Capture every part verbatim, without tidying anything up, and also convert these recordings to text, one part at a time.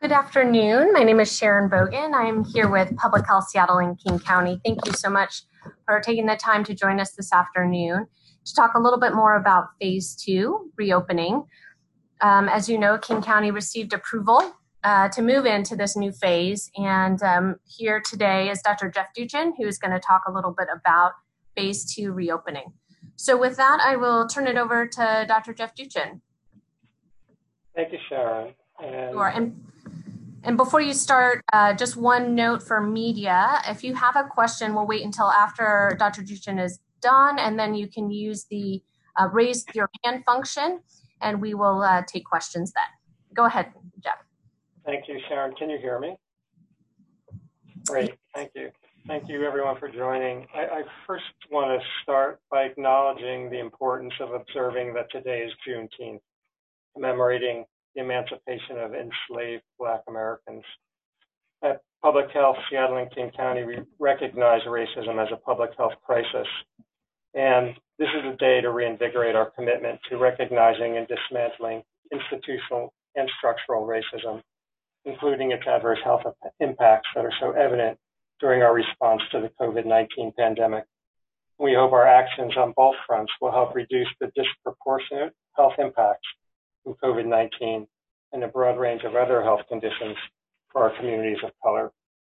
Good afternoon. My name is Sharon Bogan. I'm here with Public Health Seattle and King County. Thank you so much for taking the time to join us this afternoon to talk a little bit more about phase two reopening. Um, as you know, King County received approval uh, to move into this new phase. And um, here today is Doctor Jeff Duchin, who's going to talk a little bit about phase two reopening. So with that, I will turn it over to Doctor Jeff Duchin. Thank you, Sharon. And sure. And And before you start, uh, just one note for media. If you have a question, we'll wait until after Doctor Duchin is done, and then you can use the uh, raise your hand function, and we will uh, take questions then. Go ahead, Jeff. Thank you, Sharon. Can you hear me? Great. Thank you. Thank you, everyone, for joining. I, I first want to start by acknowledging the importance of observing that today is Juneteenth, commemorating the emancipation of enslaved Black Americans. At Public Health Seattle and King County, we recognize racism as a public health crisis. And this is a day to reinvigorate our commitment to recognizing and dismantling institutional and structural racism, including its adverse health impacts that are so evident during our response to the COVID nineteen pandemic. We hope our actions on both fronts will help reduce the disproportionate health impacts from COVID nineteen and a broad range of other health conditions for our communities of color.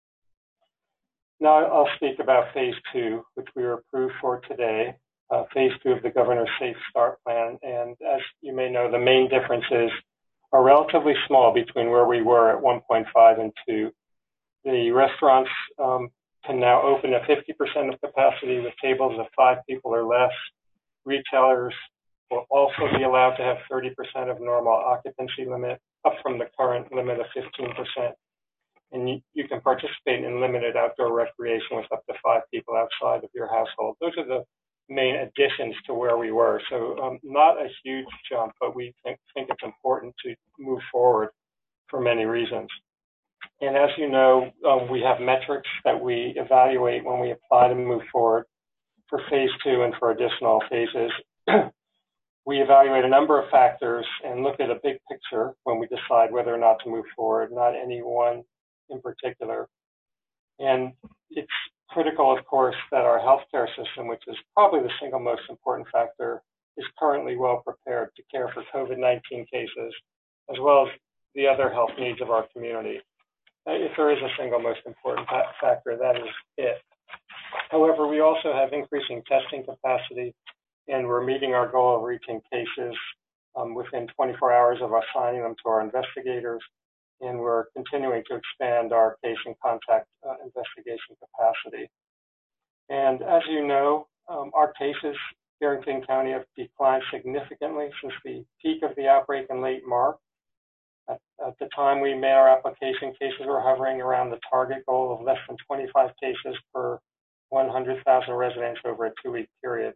Now I'll speak about phase two, which we were approved for today, uh, phase two of the Governor's Safe Start Plan. And as you may know, the main differences are relatively small between where we were at one point five and two. The restaurants um, can now open at fifty percent of capacity with tables of five people or less. Retailers will also be allowed to have thirty percent of normal occupancy limit, up from the current limit of fifteen percent. And you, you can participate in limited outdoor recreation with up to five people outside of your household. Those are the main additions to where we were. So um, not a huge jump, but we think, think it's important to move forward for many reasons. And as you know, um, we have metrics that we evaluate when we apply to move forward for phase two and for additional phases. We evaluate a number of factors and look at a big picture when we decide whether or not to move forward, not any one in particular. And it's critical, of course, that our healthcare system, which is probably the single most important factor, is currently well prepared to care for COVID nineteen cases, as well as the other health needs of our community. If there is a single most important factor, that is it. However, we also have increasing testing capacity, and we're meeting our goal of reaching cases um, within twenty-four hours of assigning them to our investigators, and we're continuing to expand our case and contact uh, investigation capacity. And as you know, um, our cases here in King County have declined significantly since the peak of the outbreak in late March. At, at the time we made our application, cases were hovering around the target goal of less than twenty-five cases per one hundred thousand residents over a two-week period.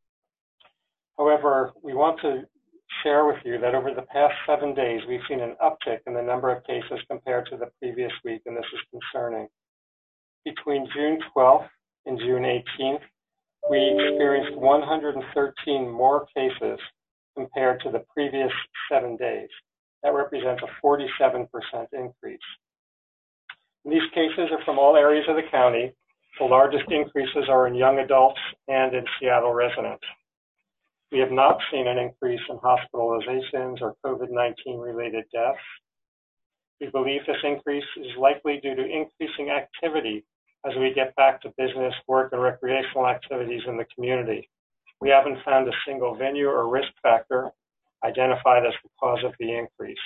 However, we want to share with you that over the past seven days, we've seen an uptick in the number of cases compared to the previous week, and this is concerning. Between June twelfth and June eighteenth, we experienced one hundred thirteen more cases compared to the previous seven days. That represents a forty-seven percent increase. And these cases are from all areas of the county. The largest increases are in young adults and in Seattle residents. We have not seen an increase in hospitalizations or COVID nineteen related deaths. We believe this increase is likely due to increasing activity as we get back to business, work, and recreational activities in the community. We haven't found a single venue or risk factor identified as the cause of the increase.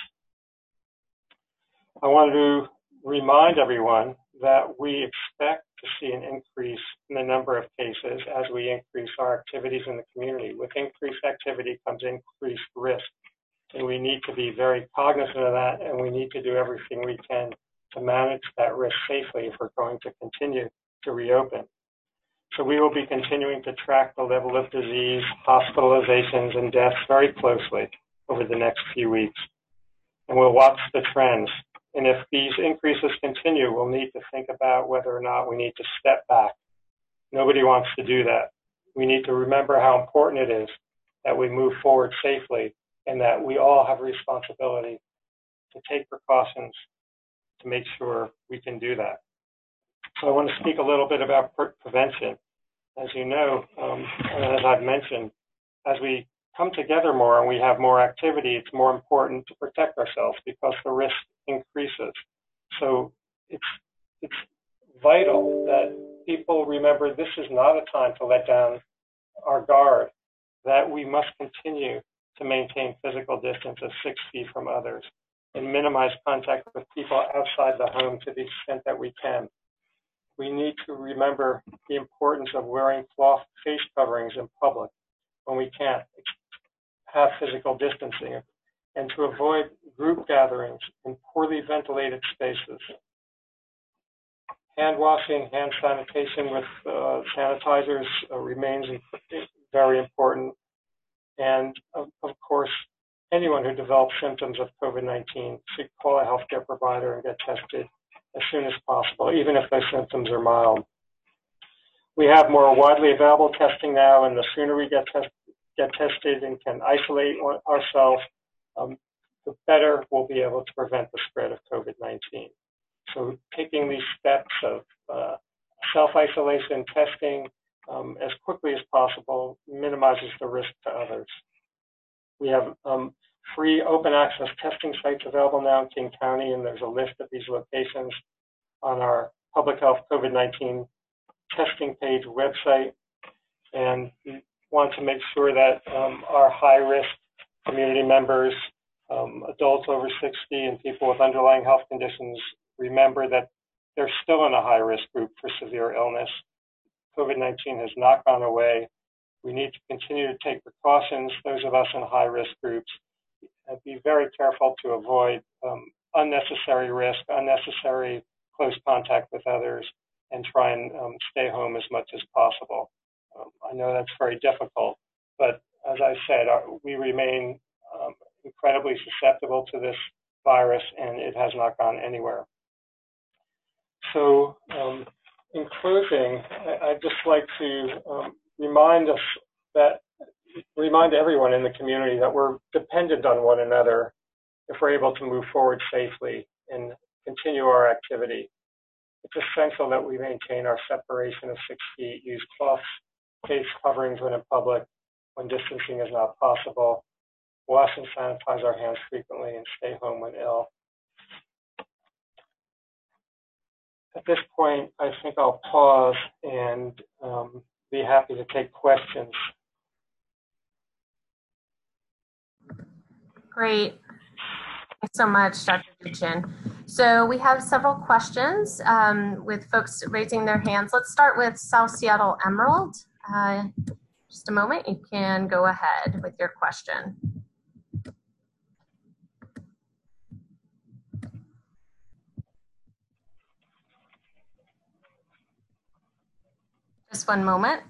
I wanted to remind everyone that we expect to see an increase in the number of cases as we increase our activities in the community. With increased activity comes increased risk, and we need to be very cognizant of that, and we need to do everything we can to manage that risk safely if we're going to continue to reopen. So we will be continuing to track the level of disease, hospitalizations, and deaths very closely over the next few weeks. And we'll watch the trends. And if these increases continue, we'll need to think about whether or not we need to step back. Nobody wants to do that. We need to remember how important it is that we move forward safely and that we all have a responsibility to take precautions to make sure we can do that. So I want to speak a little bit about pre prevention. As you know, um, and as I've mentioned, as we come together more and we have more activity, it's more important to protect ourselves because the risk increases. So it's, it's vital that people remember this is not a time to let down our guard, that we must continue to maintain physical distance of six feet from others and minimize contact with people outside the home to the extent that we can. We need to remember the importance of wearing cloth face coverings in public when we can't have physical distancing, and to avoid group gatherings in poorly ventilated spaces. Hand washing, hand sanitation with uh, sanitizers uh, remains very important. And of, of course, anyone who develops symptoms of COVID nineteen should call a healthcare provider and get tested as soon as possible, even if those symptoms are mild. We have more widely available testing now, and the sooner we get, test, get tested and can isolate ourselves, um, the better we'll be able to prevent the spread of COVID nineteen. So taking these steps of uh, self-isolation, testing um, as quickly as possible minimizes the risk to others. We have um, free open access testing sites available now in King County, and there's a list of these locations on our Public Health COVID nineteen testing page website. And we want to make sure that um, our high-risk community members, um, adults over sixty, and people with underlying health conditions remember that they're still in a high-risk group for severe illness. COVID nineteen has not gone away. We need to continue to take precautions, those of us in high-risk groups, and be very careful to avoid um, unnecessary risk, unnecessary close contact with others, and try and um, stay home as much as possible. Um, I know that's very difficult, but as I said, our, we remain um, incredibly susceptible to this virus, and it has not gone anywhere. So um, in closing, I, I'd just like to um, remind us that, remind everyone in the community that we're dependent on one another if we're able to move forward safely and continue our activity. It's essential that we maintain our separation of six feet, use cloth face coverings when in public, when distancing is not possible, wash and sanitize our hands frequently, and stay home when ill. At this point, I think I'll pause and um, be happy to take questions. Great. Thanks so much, Doctor Duchin. So we have several questions um, with folks raising their hands. Let's start with South Seattle Emerald. Uh, just a moment, you can go ahead with your question. Just one moment.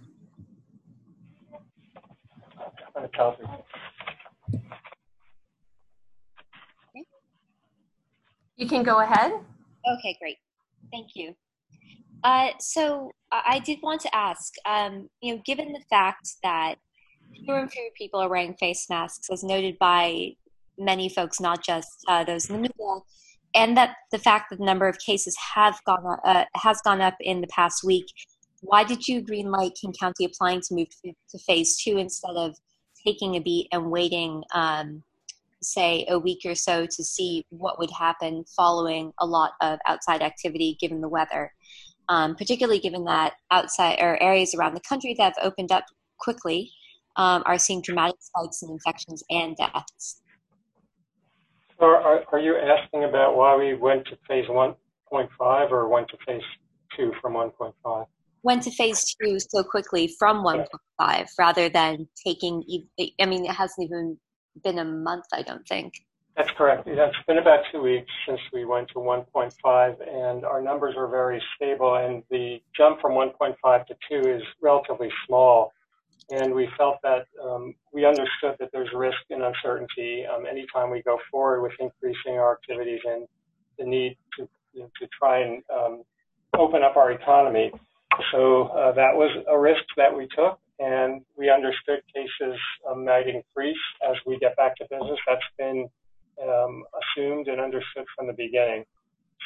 You can go ahead. Okay, great. Thank you. Uh, so I did want to ask, um, you know, given the fact that fewer and fewer people are wearing face masks, as noted by many folks, not just uh, those in the media, and that the fact that the number of cases have gone up, uh, has gone up in the past week, why did you greenlight King County applying to move to phase two instead of taking a beat and waiting, um, say, a week or so to see what would happen following a lot of outside activity given the weather, um, particularly given that outside or areas around the country that have opened up quickly um, are seeing dramatic spikes in infections and deaths? So are, are you asking about why we went to phase one point five or went to phase two from one point five? Went to phase two so quickly from one point five rather than taking, I mean, it hasn't even been a month, I don't think. That's correct. It's been about two weeks since we went to one point five, and our numbers are very stable, and the jump from one point five to two is relatively small. And we felt that um, we understood that there's risk and uncertainty um, anytime we go forward with increasing our activities and the need to, you know, to try and um, open up our economy. So uh, that was a risk that we took, and we understood cases um, might increase as we get back to business. That's been um, assumed and understood from the beginning.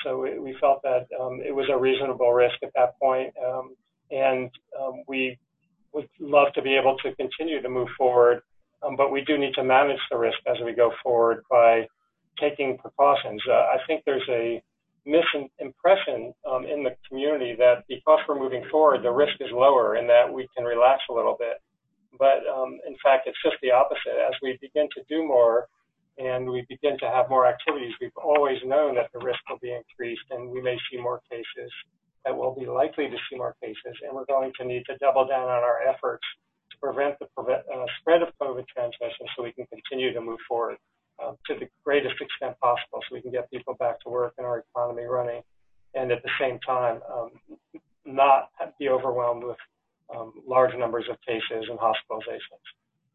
so we, we felt that um, it was a reasonable risk at that point, um, and um, we would love to be able to continue to move forward, um, but we do need to manage the risk as we go forward by taking precautions. Uh, I think there's a misimpression um, in the community that because we're moving forward, the risk is lower and that we can relax a little bit. But um, in fact, it's just the opposite. As we begin to do more and we begin to have more activities, we've always known that the risk will be increased and we may see more cases, that we'll be likely to see more cases, and we're going to need to double down on our efforts to prevent the prevent, uh, spread of COVID transmission so we can continue to move forward um, to the greatest extent possible so we can get people back to work and our economy running, and at the same time um, not be overwhelmed with um, large numbers of cases and hospitalizations.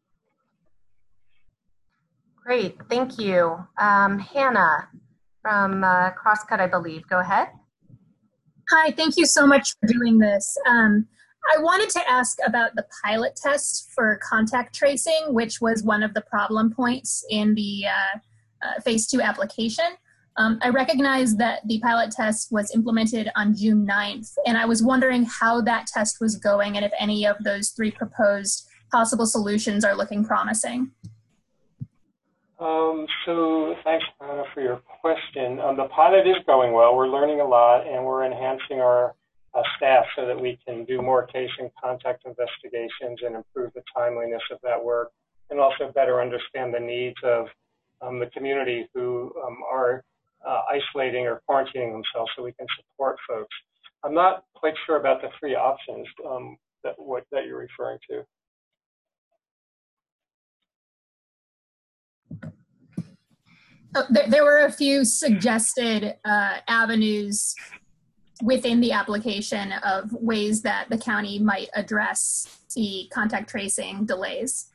Great, thank you. Um, Hannah from uh, Crosscut, I believe, go ahead. Hi, thank you so much for doing this. Um, I wanted to ask about the pilot test for contact tracing, which was one of the problem points in the uh, uh, phase two application. Um, I recognize that the pilot test was implemented on June ninth, and I was wondering how that test was going and if any of those three proposed possible solutions are looking promising. Um, so thanks, Anna, for your question. Um, the pilot is going well. We're learning a lot, and we're enhancing our uh, staff so that we can do more case and contact investigations and improve the timeliness of that work, and also better understand the needs of um, the community who um, are uh, isolating or quarantining themselves so we can support folks. I'm not quite sure about the three options um, that, what, that you're referring to. Oh, there, there were a few suggested uh, avenues within the application of ways that the county might address the contact tracing delays.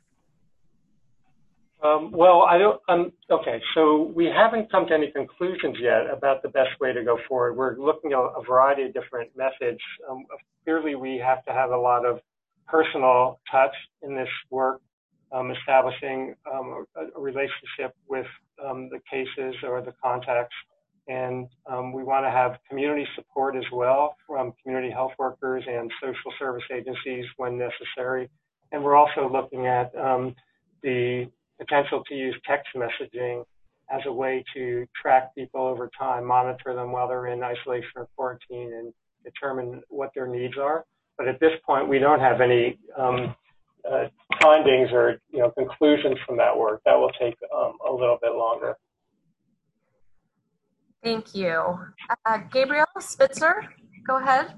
Um, well, I don't, um, okay, so we haven't come to any conclusions yet about the best way to go forward. We're looking at a variety of different methods. Um, clearly, we have to have a lot of personal touch in this work. Um, establishing um, a, a relationship with um, the cases or the contacts. And um, we want to have community support as well from community health workers and social service agencies when necessary. And we're also looking at um, the potential to use text messaging as a way to track people over time, monitor them while they're in isolation or quarantine, and determine what their needs are. But at this point, we don't have any um, Uh, findings or you know conclusions from that work. That will take um, a little bit longer. Thank you. Uh, Gabriel Spitzer, go ahead.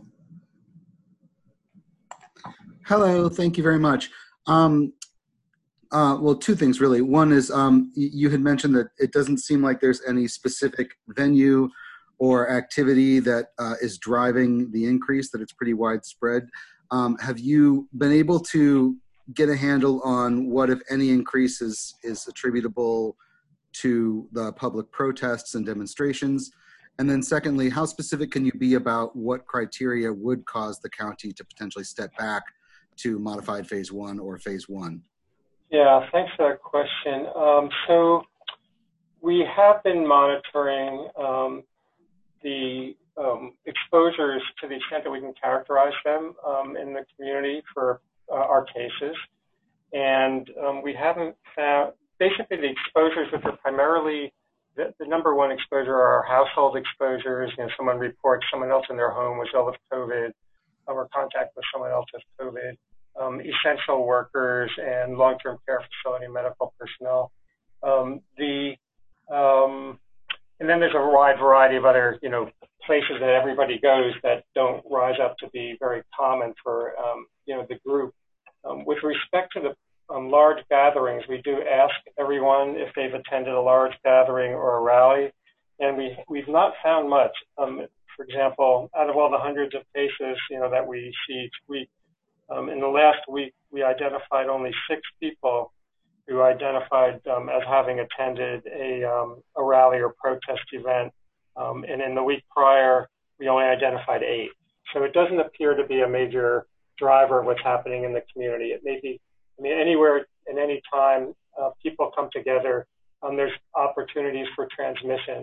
Hello, thank you very much. Um, uh, well, two things really. One is um, you had mentioned that it doesn't seem like there's any specific venue or activity that uh, is driving the increase, that it's pretty widespread. Um, have you been able to get a handle on what, if any, increase is, is attributable to the public protests and demonstrations? And then secondly, how specific can you be about what criteria would cause the county to potentially step back to modified phase one or phase one? Yeah, thanks for that question. Um, so we have been monitoring um, the um, exposures to the extent that we can characterize them um, in the community for Uh, our cases, and um, we haven't found, basically the exposures which are primarily, the, the number one exposure are our household exposures. You know, someone reports someone else in their home was ill with COVID, or contact with someone else with COVID, um, essential workers and long-term care facility medical personnel. Um, the, um, and then there's a wide variety of other, you know, places that everybody goes that don't rise up to be very common for, um, you know, the group. Um, with respect to the um, large gatherings, we do ask everyone if they've attended a large gathering or a rally, and we, we've not found much. Um, for example, out of all the hundreds of cases, you know, that we see each week, um, in the last week, we identified only six people who identified um, as having attended a, um, a rally or protest event. Um, and in the week prior, we only identified eight. So it doesn't appear to be a major driver of what's happening in the community. It may be, I mean, anywhere and any time uh, people come together, um, there's opportunities for transmission.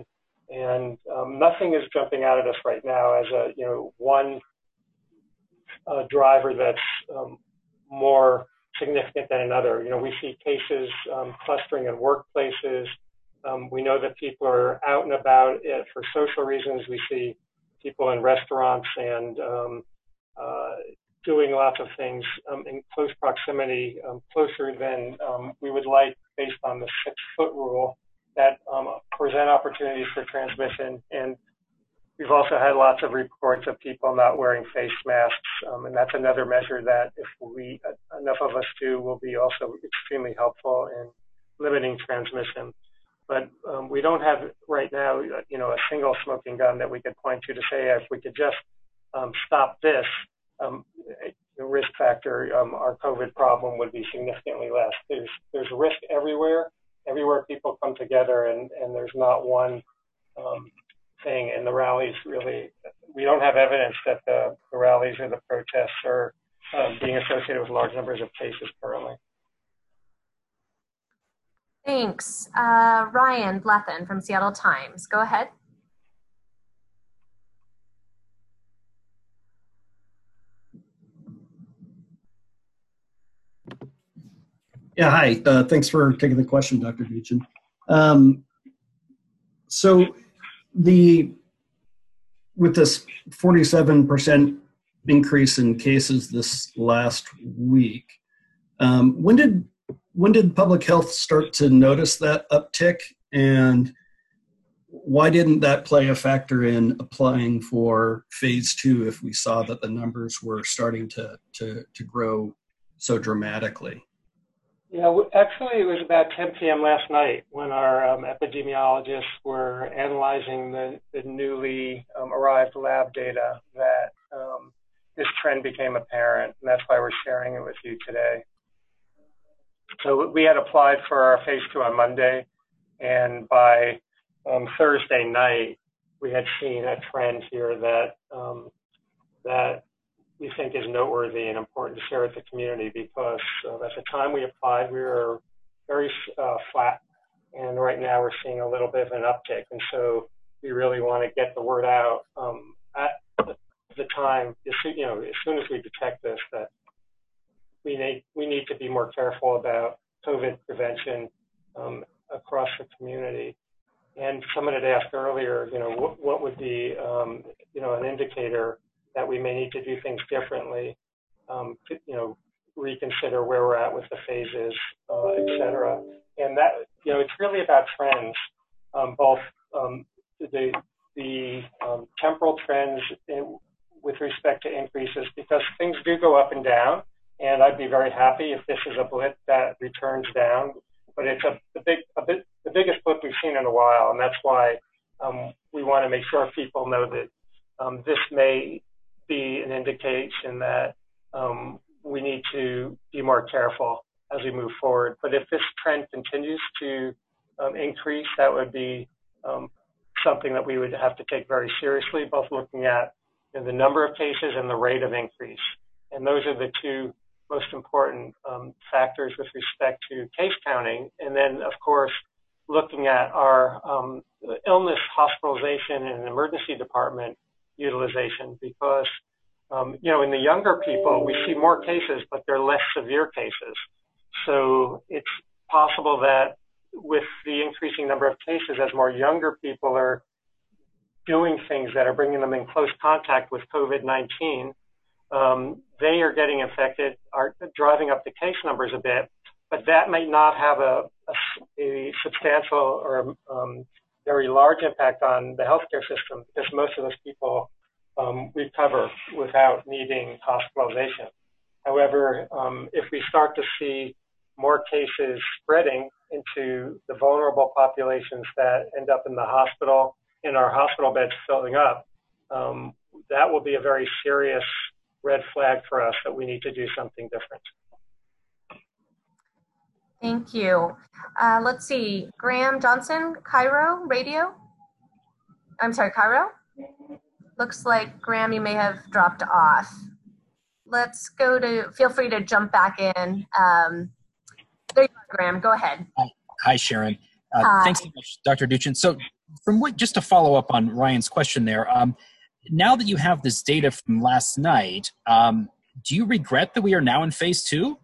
And um, nothing is jumping out at us right now as a, you know, one uh, driver that's um, more significant than another. You know, we see cases um, clustering in workplaces. Um, we know that people are out and about it for social reasons. We see people in restaurants and um, uh, doing lots of things um, in close proximity, um, closer than um, we would like based on the six-foot rule that um, present opportunities for transmission. And we've also had lots of reports of people not wearing face masks, um, and that's another measure that if we, uh, enough of us do, will be also extremely helpful in limiting transmission. But um, we don't have right now, you know, a single smoking gun that we could point to to say if we could just um, stop this, um, the risk factor, um, our COVID problem would be significantly less. There's there's risk everywhere. Everywhere people come together, and and there's not one um, thing. And the rallies really, we don't have evidence that the, the rallies or the protests are um, being associated with large numbers of cases currently. Thanks. Uh, Ryan Blethen from Seattle Times. Go ahead. Yeah, hi. Uh, thanks for taking the question, Doctor Duchin. Um, so the with this forty-seven percent increase in cases this last week, um, when did when did public health start to notice that uptick, and why didn't that play a factor in applying for phase two if we saw that the numbers were starting to to, to grow so dramatically? Yeah, actually, it was about ten p m last night when our um, epidemiologists were analyzing the, the newly um, arrived lab data that um, this trend became apparent, and that's why we're sharing it with you today. So we had applied for our phase two on Monday, and by um, Thursday night, we had seen a trend here that um, that we think is noteworthy and important to share with the community, because uh, at the time we applied, we were very uh, flat, and right now we're seeing a little bit of an uptick. And so we really want to get the word out um, at the time, you know, as soon as we detect this, that we need we need to be more careful about COVID prevention um, across the community. And someone had asked earlier, you know, what, what would be, um, you know, an indicator that we may need to do things differently, um, to, you know, reconsider where we're at with the phases, uh, et cetera. And that, you know, it's really about trends, um, both um, the, the um, temporal trends in, with respect to increases, because things do go up and down, and I'd be very happy if this is a blip that returns down, but it's a, the, big, a bit, the biggest blip we've seen in a while, and that's why um, we want to make sure people know that um, this may be an indication that um, we need to be more careful as we move forward. But if this trend continues to um, increase, that would be um, something that we would have to take very seriously, both looking at you know, the number of cases and the rate of increase. And those are the two most important um, factors with respect to case counting. And then, of course, looking at our um, illness, hospitalization, and emergency department utilization, because um, you know, in the younger people, we see more cases, but they're less severe cases. So it's possible that with the increasing number of cases, as more younger people are doing things that are bringing them in close contact with COVID nineteen, um, they are getting infected, are driving up the case numbers a bit, but that might not have a, a, a substantial or um, very large impact on the healthcare system, because most of those people um, recover without needing hospitalization. However, um, if we start to see more cases spreading into the vulnerable populations that end up in the hospital, in our hospital beds filling up, um, that will be a very serious red flag for us that we need to do something different. Thank you. Uh, let's see, Graham Johnson, Cairo Radio. I'm sorry, Cairo? Looks like, Graham, you may have dropped off. Let's go to, feel free to jump back in. Um, there you are, Graham, go ahead. Hi, Hi Sharon. Uh, Hi. Thanks so much, Doctor Duchin. So from what, just to follow up on Ryan's question there, um, now that you have this data from last night, um, do you regret that we are now in phase two?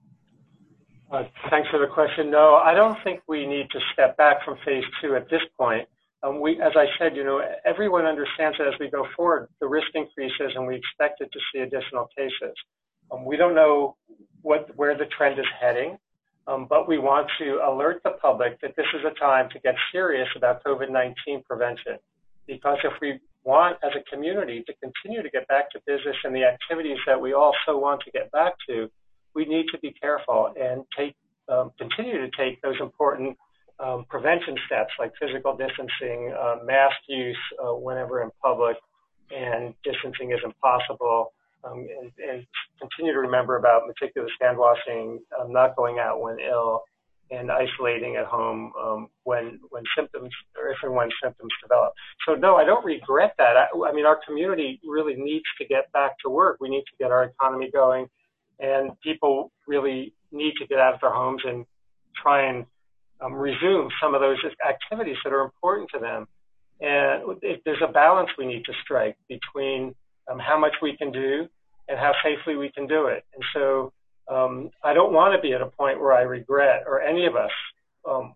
Uh, thanks for the question. No, I don't think we need to step back from phase two at this point. Um, we, as I said, you know, everyone understands that as we go forward, the risk increases and we expected to see additional cases. Um, we don't know what, where the trend is heading, um, but we want to alert the public that this is a time to get serious about COVID nineteen prevention. Because if we want, as a community, to continue to get back to business and the activities that we all so want to get back to, we need to be careful and take, um, continue to take those important um, prevention steps like physical distancing, uh, mask use uh, whenever in public, and distancing isn't possible, um, and, and continue to remember about meticulous hand washing, um, not going out when ill, and isolating at home um, when when symptoms, or if and when symptoms develop. So no, I don't regret that. I, I mean, our community really needs to get back to work. We need to get our economy going, and people really need to get out of their homes and try and um, resume some of those activities that are important to them. And it, there's a balance we need to strike between um, how much we can do and how safely we can do it. And so um, I don't want to be at a point where I regret, or any of us, um,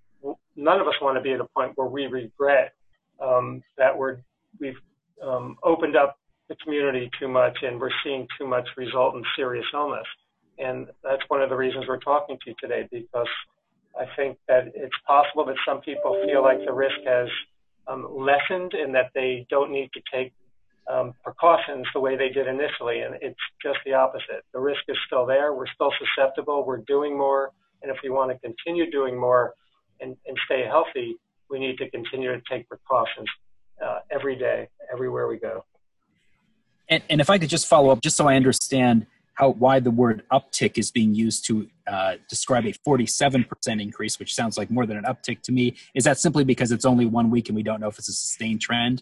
none of us want to be at a point where we regret um, that we're, we've um, opened up the community too much and we're seeing too much result in serious illness. And that's one of the reasons we're talking to you today, because I think that it's possible that some people feel like the risk has um, lessened and that they don't need to take um, precautions the way they did initially. And it's just the opposite. The risk is still there. We're still susceptible. We're doing more. And if we want to continue doing more and, and stay healthy, we need to continue to take precautions uh, every day, everywhere we go. And, and if I could just follow up, just so I understand how why the word uptick is being used to uh, describe a forty-seven percent increase, which sounds like more than an uptick to me. Is that simply because it's only one week and we don't know if it's a sustained trend?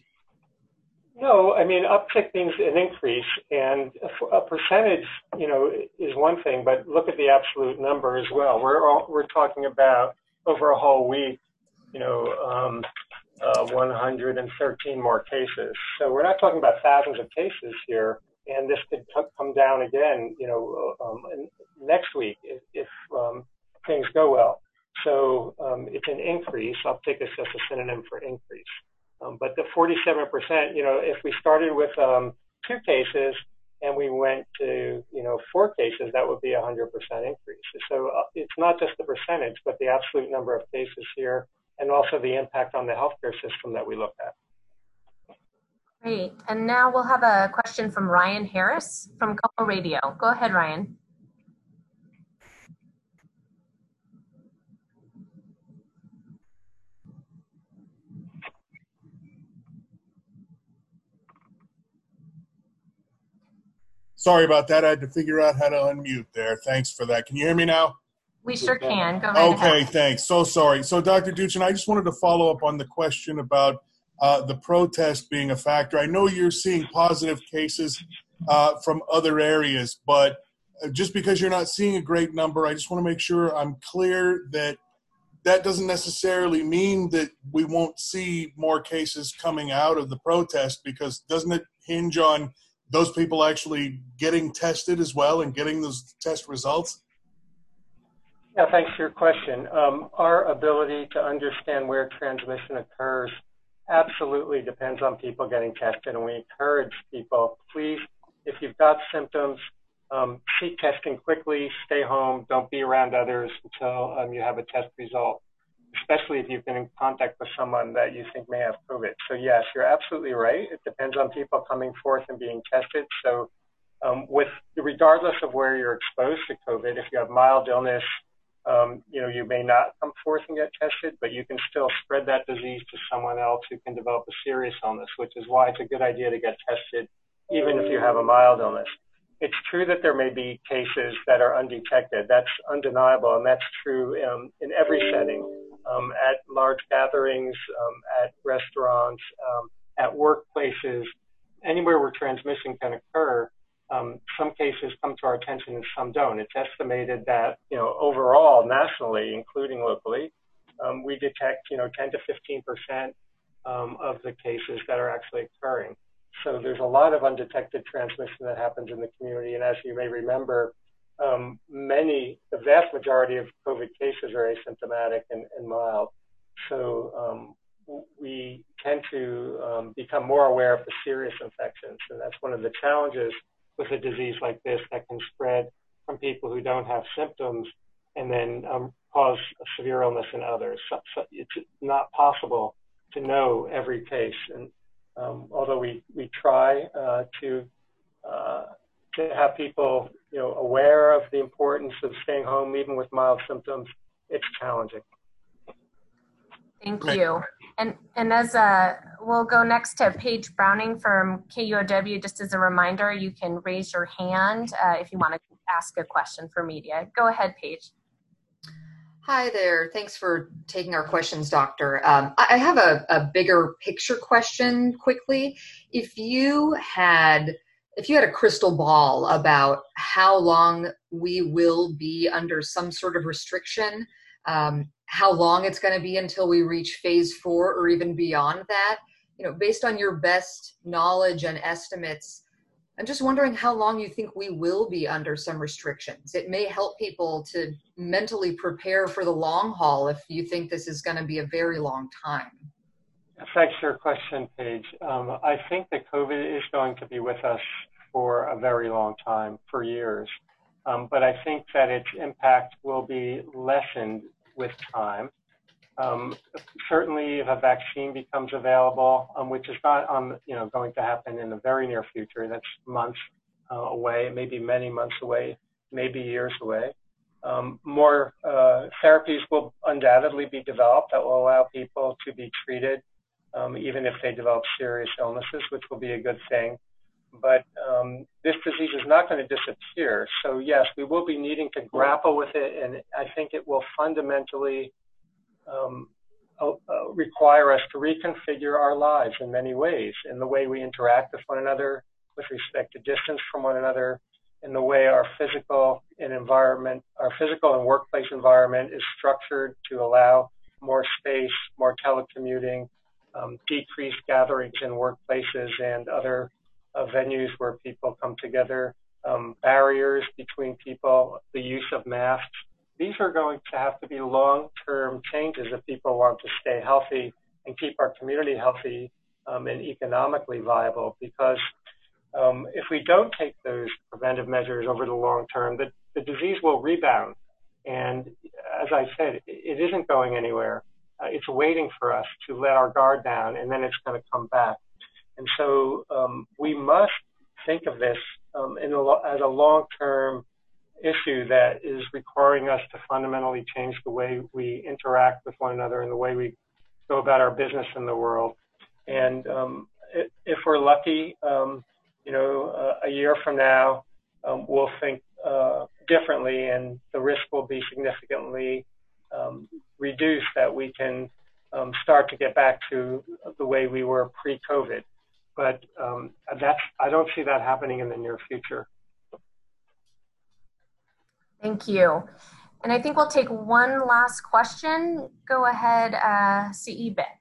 No, I mean, uptick means an increase, and a percentage, you know, is one thing, but look at the absolute number as well. We're all, we're talking about over a whole week, you know, um, uh, one hundred thirteen more cases. So we're not talking about thousands of cases here. And this could come down again, you know, um, next week if, if um, things go well. So um, it's an increase. Uptick is just a synonym for increase. Um, but the forty-seven percent, you know, if we started with um, two cases and we went to, you know, four cases, that would be a one hundred percent increase. So uh, it's not just the percentage, but the absolute number of cases here, and also the impact on the healthcare system that we look at. Great. And now we'll have a question from Ryan Harris from Coco Radio. Go ahead, Ryan. Sorry about that. I had to figure out how to unmute there. Thanks for that. Can you hear me now? We sure can. Go right Okay, ahead. thanks. So sorry. So Doctor Duchin, I just wanted to follow up on the question about Uh, the protest being a factor. I know you're seeing positive cases uh, from other areas, but just because you're not seeing a great number, I just want to make sure I'm clear that that doesn't necessarily mean that we won't see more cases coming out of the protest, because doesn't it hinge on those people actually getting tested as well and getting those test results? Yeah, thanks for your question. Um, our ability to understand where transmission occurs absolutely depends on people getting tested, and we encourage people, please, if you've got symptoms, um, seek testing quickly, stay home, don't be around others until um, you have a test result, especially if you've been in contact with someone that you think may have COVID. So yes, you're absolutely right. It depends on people coming forth and being tested. So um, with regardless of where you're exposed to COVID, if you have mild illness, Um, you know, you may not come forth and get tested, but you can still spread that disease to someone else who can develop a serious illness, which is why it's a good idea to get tested, even if you have a mild illness. It's true that there may be cases that are undetected. That's undeniable, and that's true um, in every setting, um, at large gatherings, um, at restaurants, um, at workplaces, anywhere where transmission can occur. Um, some cases come to our attention and some don't. It's estimated that, you know, overall, nationally, including locally, um, we detect, you know, ten to fifteen percent um, of the cases that are actually occurring. So there's a lot of undetected transmission that happens in the community. And as you may remember, um, many, the vast majority of COVID cases are asymptomatic and, and mild. So um, we tend to um, become more aware of the serious infections. And that's one of the challenges with a disease like this that can spread from people who don't have symptoms and then um, cause severe illness in others. So, so it's not possible to know every case. And um, although we, we try uh, to, uh, to have people, you know, aware of the importance of staying home even with mild symptoms, it's challenging. Thank you. And and as a, we'll go next to Paige Browning from K U O W. Just as a reminder, you can raise your hand uh, if you want to ask a question for media. Go ahead, Paige. Hi there. Thanks for taking our questions, Doctor. Um, I have a, a bigger picture question quickly. If you had, if you had a crystal ball about how long we will be under some sort of restriction, um, how long it's going to be until we reach phase four or even beyond that, you know, based on your best knowledge and estimates, I'm just wondering how long you think we will be under some restrictions. It may help people to mentally prepare for the long haul if you think this is going to be a very long time. Thanks for your question, Paige. Um, I think that COVID is going to be with us for a very long time, for years. Um, but I think that its impact will be lessened with time. Um, certainly, if a vaccine becomes available, um, which is not on, you know, going to happen in the very near future, that's months uh, away, maybe many months away, maybe years away. Um, more uh, therapies will undoubtedly be developed that will allow people to be treated, um, even if they develop serious illnesses, which will be a good thing. But um, this disease is not going to disappear. So yes, we will be needing to grapple with it, and I think it will fundamentally um, uh, require us to reconfigure our lives in many ways, in the way we interact with one another, with respect to distance from one another, in the way our physical and environment, our physical and workplace environment is structured to allow more space, more telecommuting, um, decreased gatherings in workplaces and other uh, venues where people come together, um, barriers between people, the use of masks. These are going to have to be long-term changes if people want to stay healthy and keep our community healthy um, and economically viable, because um, if we don't take those preventive measures over the long term, the, the disease will rebound. And as I said, it, it isn't going anywhere. Uh, it's waiting for us to let our guard down, and then it's going to come back. And so um, we must think of this um, in a, as a long-term issue that is requiring us to fundamentally change the way we interact with one another and the way we go about our business in the world. And um, if we're lucky, um, you know, uh, a year from now, um, we'll think uh, differently, and the risk will be significantly um, reduced that we can um, start to get back to the way we were pre-COVID. But um, that's, I don't see that happening in the near future. Thank you. And I think we'll take one last question. Go ahead, uh, C E Beck.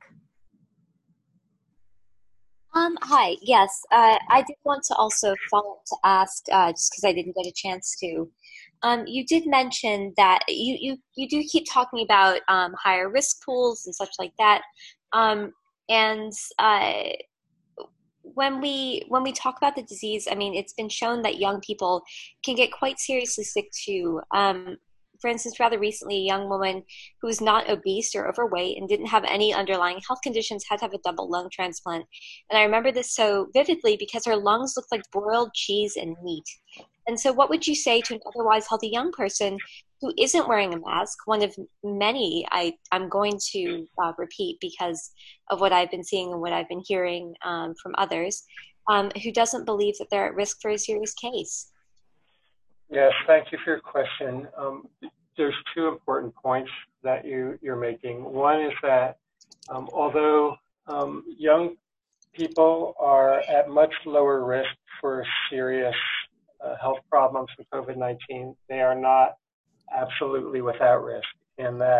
Um, hi, yes, uh, I did want to also follow up to ask, uh, just because I didn't get a chance to. Um, you did mention that you, you, you do keep talking about um, higher risk pools and such like that. Um, and uh, when we when we talk about the disease, I mean, it's been shown that young people can get quite seriously sick too. Um, for instance, rather recently, a young woman who was not obese or overweight and didn't have any underlying health conditions had to have a double lung transplant. And I remember this so vividly because her lungs looked like broiled cheese and meat. And so what would you say to an otherwise healthy young person who isn't wearing a mask, one of many I, I'm going to uh, repeat because of what I've been seeing and what I've been hearing um, from others, um, who doesn't believe that they're at risk for a serious case? Yes, thank you for your question. Um, there's two important points that you, you're making. One is that um, although um, young people are at much lower risk for serious uh, health problems from COVID nineteen, they are not absolutely without risk, and that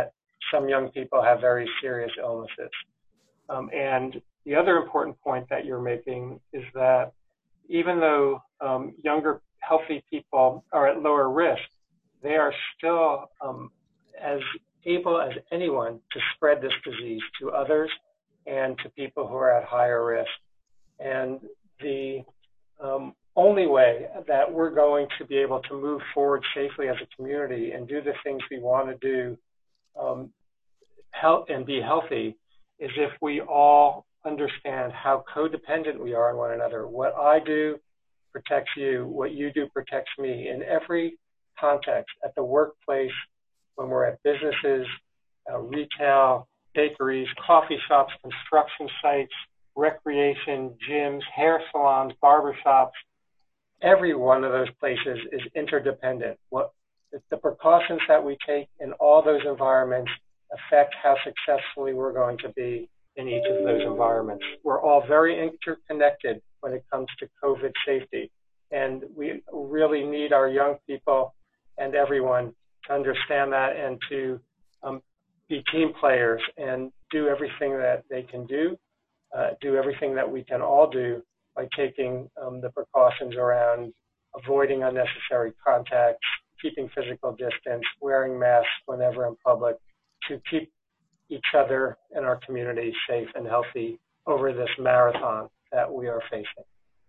some young people have very serious illnesses. Um, and the other important point that you're making is that even though um, younger, healthy people are at lower risk, they are still um, as able as anyone to spread this disease to others and to people who are at higher risk. And the um, only way that we're going to be able to move forward safely as a community and do the things we want to do um, help and be healthy is if we all understand how codependent we are on one another. What I do protects you, what you do protects me in every context, at the workplace, when we're at businesses, uh, retail, bakeries, coffee shops, construction sites, recreation, gyms, hair salons, barbershops. Every one of those places is interdependent. What the precautions that we take in all those environments affect how successfully we're going to be in each of those environments. We're all very interconnected when it comes to COVID safety. And we really need our young people and everyone to understand that and to um, be team players and do everything that they can do, uh, do everything that we can all do by taking um, the precautions around avoiding unnecessary contacts, keeping physical distance, wearing masks whenever in public, to keep each other and our community safe and healthy over this marathon that we are facing.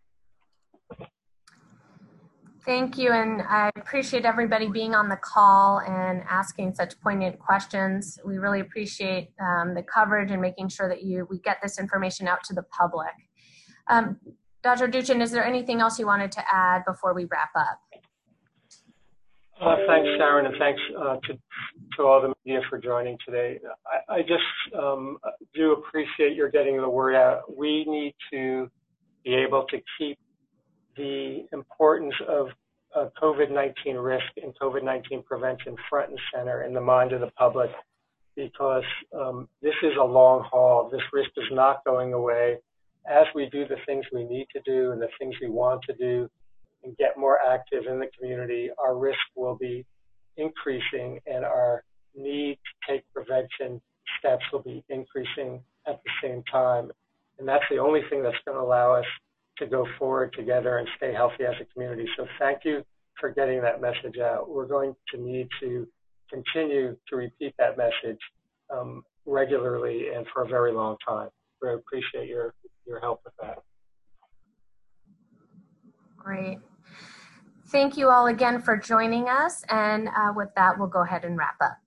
Thank you, and I appreciate everybody being on the call and asking such poignant questions. We really appreciate um, the coverage and making sure that you we get this information out to the public. Um, Doctor Duchin, is there anything else you wanted to add before we wrap up? Uh, thanks, Sharon, and thanks uh, to, to all the media for joining today. I, I just um, do appreciate your getting the word out. We need to be able to keep the importance of uh, COVID nineteen risk and COVID nineteen prevention front and center in the mind of the public, because um, this is a long haul. This risk is not going away. As we do the things we need to do and the things we want to do and get more active in the community, our risk will be increasing and our need to take prevention steps will be increasing at the same time. And that's the only thing that's going to allow us to go forward together and stay healthy as a community. So thank you for getting that message out. We're going to need to continue to repeat that message um, regularly and for a very long time. We appreciate your, your help with that. Great. Thank you all again for joining us. And uh, with that, we'll go ahead and wrap up.